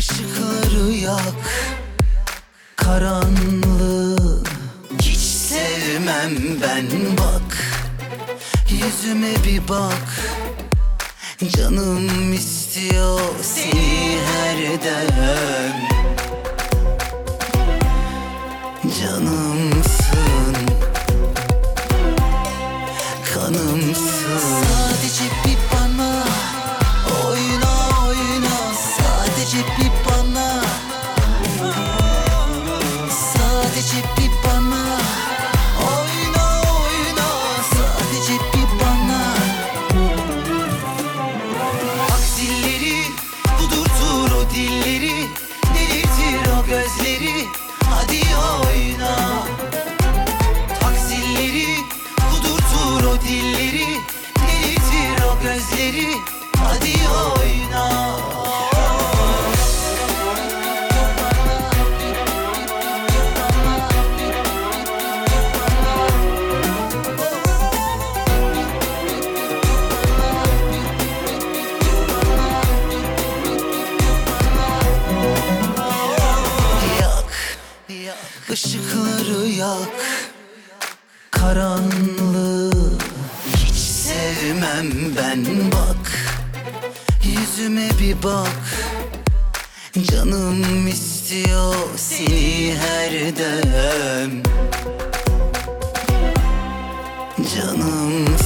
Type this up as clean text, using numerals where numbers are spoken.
Işıkları yak, karanlığı hiç sevmem ben. Bak, yüzüme bir bak, canım istiyor seni her dem. Canımsın, kanımsın. Sadece bir bana oyna oyna, sadece bir bana, sadece bir bana oyna oyna, sadece bir bana. Aksilleri kudurtur o dilleri, delirtir o gözleri, hadi oyna. Aksilleri kudurtur o dilleri, delirtir o gözleri, hadi oyna. Işıkları yak, karanlığı hiç sevmem ben. Bak, yüzüme bir bak, canım istiyor seni her dem. Canım